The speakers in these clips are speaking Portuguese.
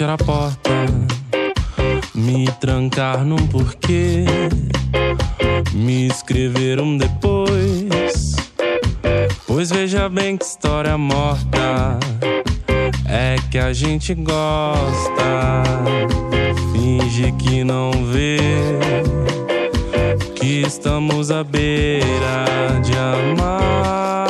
fechar a porta, me trancar num porquê, me escrever um depois. Pois veja bem que história morta é que a gente gosta. Finge que não vê que estamos à beira de amar.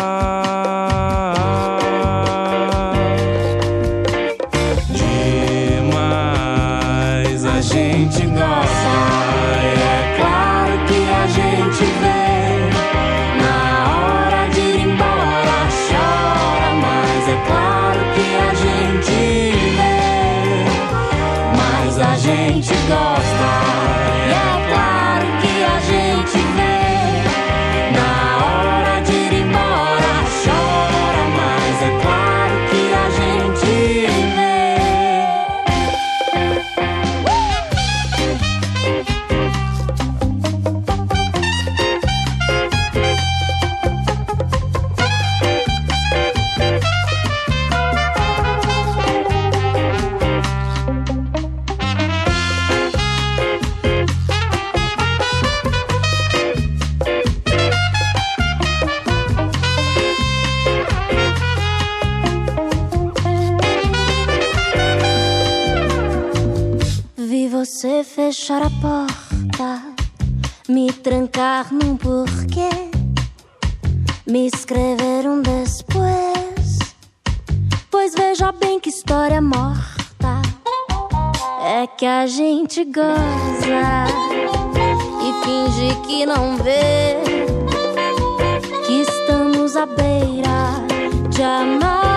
Demais a gente gosta, e é claro que a gente vê. Na hora de ir embora chora, mas é claro que a gente vê. Mas a gente gosta, e é claro que a gente vê. Na hora de ir embora chora, mas é claro que a gente vê. Vi você fechar a porta, me trancar num porquê, me escrever um depois. Pois veja bem que história morta é que a gente goza e finge que não vê que estamos à beira de amar.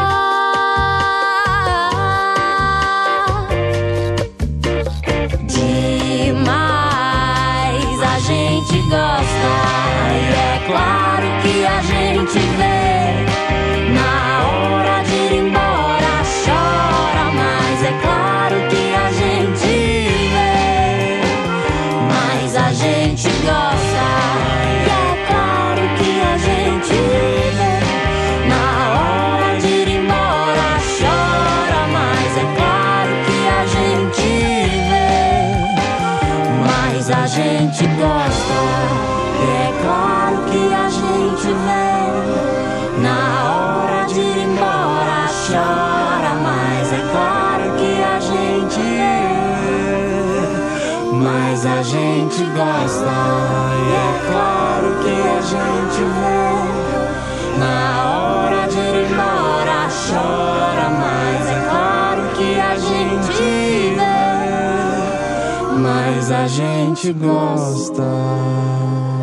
Demais a gente gosta, e é claro que a gente vê. Na hora de ir embora chora, mas é claro que a gente vê. Mas a gente gosta, e é claro que a gente vê. Na hora de ir embora chora, mas é claro que a gente vê. Mas a gente gosta, e é claro que a gente vê. Na hora de ir embora chora, mas é claro que a gente vê. Mas a gente gosta, e é claro que a gente vê. Na hora de ir embora chora, mas é claro que a gente vê. Mas a gente gosta.